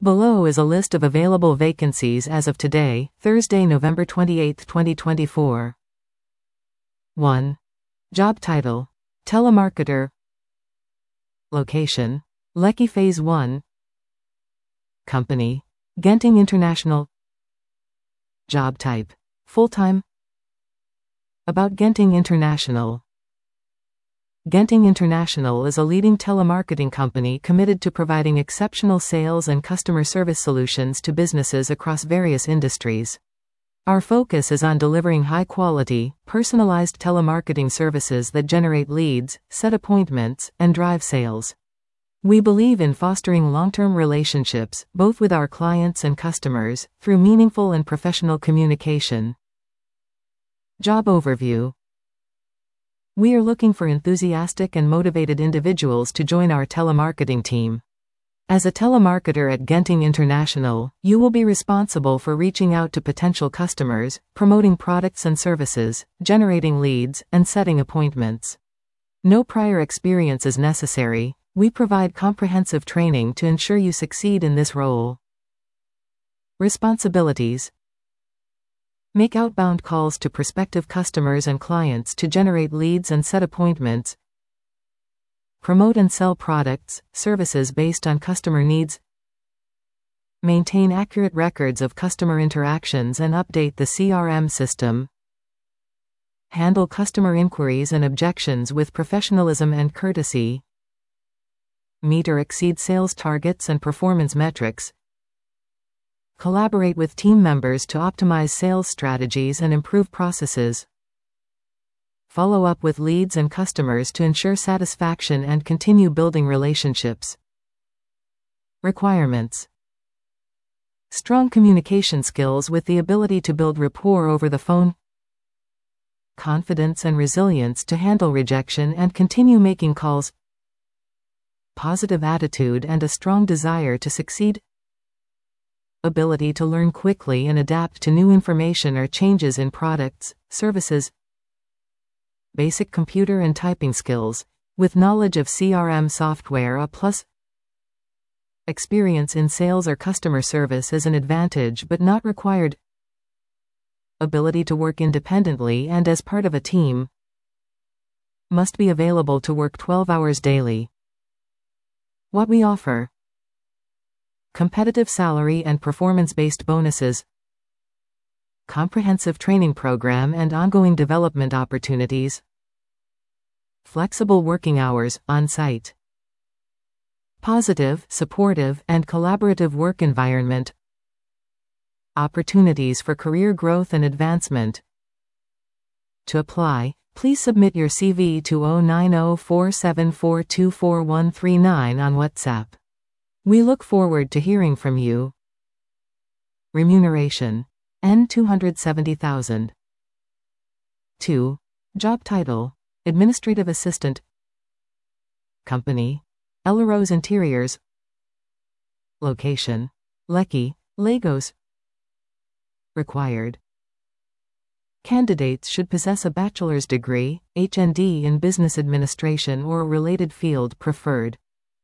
Below is a list of available vacancies as of today, Thursday, November 28, 2024. 1. Job title: Telemarketer. Location: Lekki Phase 1. Company: Genting International. Job type: full-time. About Genting International. Genting International is a leading telemarketing company committed to providing exceptional sales and customer service solutions to businesses across various industries. Our focus is on delivering high-quality, personalized telemarketing services that generate leads, set appointments, and drive sales. We believe in fostering long-term relationships, both with our clients and customers, through meaningful and professional communication. Job overview. We are looking for enthusiastic and motivated individuals to join our telemarketing team. As a telemarketer at Genting International, you will be responsible for reaching out to potential customers, promoting products and services, generating leads, and setting appointments. No prior experience is necessary. We provide comprehensive training to ensure you succeed in this role. Responsibilities. Make outbound calls to prospective customers and clients to generate leads and set appointments. Promote and sell products, services based on customer needs. Maintain accurate records of customer interactions and update the CRM system. Handle customer inquiries and objections with professionalism and courtesy. Meet or exceed sales targets and performance metrics. Collaborate with team members to optimize sales strategies and improve processes. Follow up with leads and customers to ensure satisfaction and continue building relationships. Requirements. Strong communication skills with the ability to build rapport over the phone. Confidence and resilience to handle rejection and continue making calls. Positive attitude and a strong desire to succeed. Ability to learn quickly and adapt to new information or changes in products, services. Basic computer and typing skills, with knowledge of CRM software a plus. Experience in sales or customer service is an advantage but not required. Ability to work independently and as part of a team. Must be available to work 12 hours daily. What we offer: competitive salary and performance-based bonuses, comprehensive training program and ongoing development opportunities, flexible working hours, on-site, positive, supportive, and collaborative work environment, opportunities for career growth and advancement. To apply, please submit your CV to 09047424139 on WhatsApp. We look forward to hearing from you. Remuneration: N270,000. 2. Job title: Administrative Assistant. Company: Ellarose Interiors. Location: Lekki, Lagos. Required: candidates should possess a bachelor's degree, HND in business administration or a related field preferred.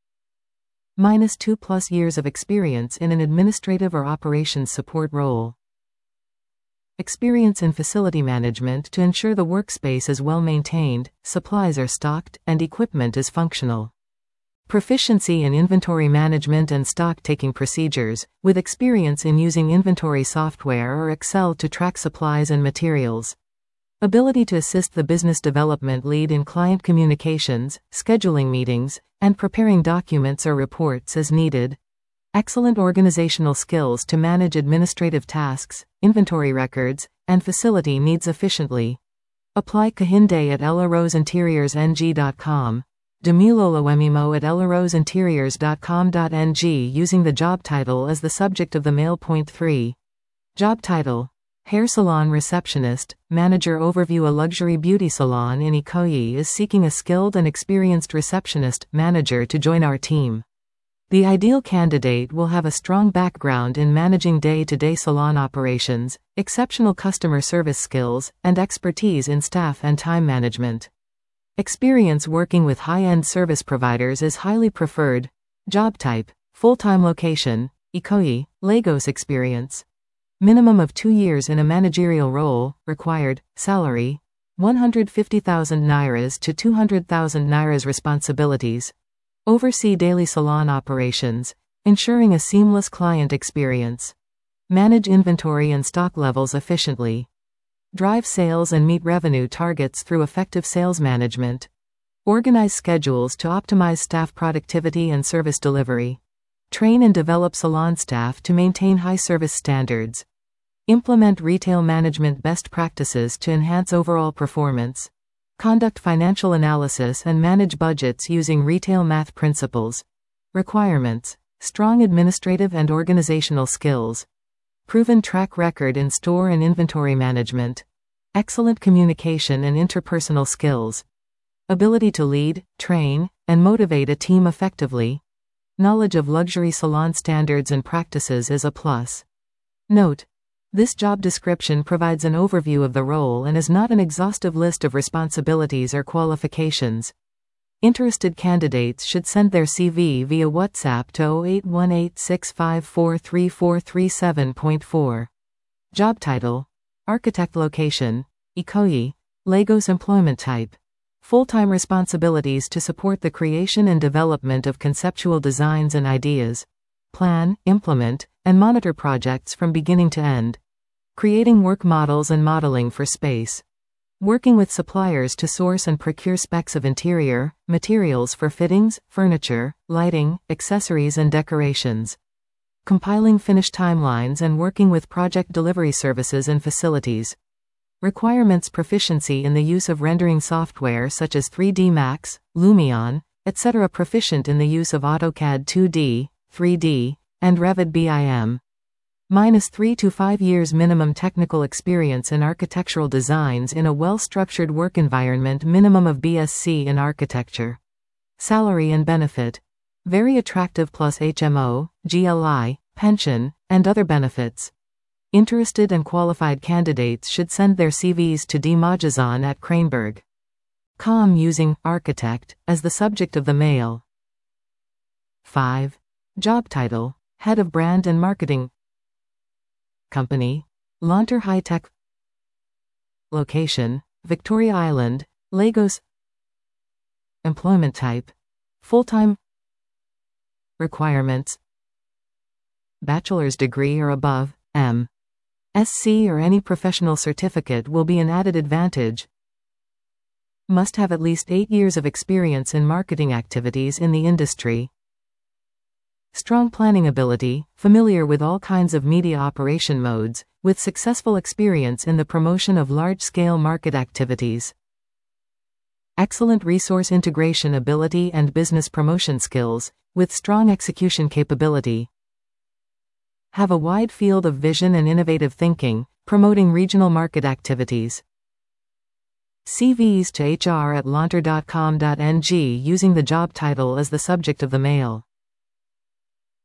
-2+ years of experience in an administrative or operations support role. Experience in facility management to ensure the workspace is well maintained, supplies are stocked, and equipment is functional. Proficiency in inventory management and stock-taking procedures, with experience in using inventory software or Excel to track supplies and materials. Ability to assist the business development lead in client communications, scheduling meetings, and preparing documents or reports as needed. Excellent organizational skills to manage administrative tasks, inventory records, and facility needs efficiently. Apply kahinde@ellaroseinteriorsng.com. demilolowemimo@ellaroseinteriors.com.ng using the job title as the subject of the mail. 3. Job title: Hair Salon Receptionist, Manager Overview. A luxury beauty salon in Ikoyi is seeking a skilled and experienced receptionist, manager to join our team. The ideal candidate will have a strong background in managing day-to-day salon operations, exceptional customer service skills, and expertise in staff and time management. Experience working with high-end service providers is highly preferred. Job type: full-time. Location: Ikoyi, Lagos experience. Minimum of 2 years in a managerial role, required, salary, 150,000 nairas to 200,000 nairas responsibilities. Oversee daily salon operations, ensuring a seamless client experience. Manage inventory and stock levels efficiently. Drive sales and meet revenue targets through effective sales management. Organize schedules to optimize staff productivity and service delivery. Train and develop salon staff to maintain high service standards. Implement retail management best practices to enhance overall performance. Conduct financial analysis and manage budgets using retail math principles. Requirements: strong administrative and organizational skills. Proven track record in store and inventory management. Excellent communication and interpersonal skills. Ability to lead, train, and motivate a team effectively. Knowledge of luxury salon standards and practices is a plus. Note: this job description provides an overview of the role and is not an exhaustive list of responsibilities or qualifications. Interested candidates should send their CV via WhatsApp to 081865434337.4. Job title: Architect. Location: Ikoyi, Lagos. Employment type: full-time. Responsibilities to support the creation and development of conceptual designs and ideas. Plan, implement, and monitor projects from beginning to end. Creating work models and modeling for space. Working with suppliers to source and procure specs of interior, materials for fittings, furniture, lighting, accessories and decorations. Compiling finished timelines and working with project delivery services and facilities. Requirements: proficiency in the use of rendering software such as 3D Max, Lumion, etc. Proficient in the use of AutoCAD 2D, 3D, and Revit BIM. -3 to 5 years minimum technical experience in architectural designs in a well-structured work environment. Minimum of BSc in architecture. Salary and benefit: very attractive plus HMO, GLI, pension, and other benefits. Interested and qualified candidates should send their CVs to dmajazan@craneberg.com using architect as the subject of the mail. 5. Job title: Head of Brand and Marketing. Company: Launter High Tech. Location: Victoria Island, Lagos. Employment type: full-time. Requirements: bachelor's degree or above, M.Sc. or any professional certificate will be an added advantage. Must have at least 8 years of experience in marketing activities in the industry. Strong planning ability, familiar with all kinds of media operation modes, with successful experience in the promotion of large-scale market activities. Excellent resource integration ability and business promotion skills, with strong execution capability. Have a wide field of vision and innovative thinking, promoting regional market activities. CVs to hr@launter.com.ng using the job title as the subject of the mail.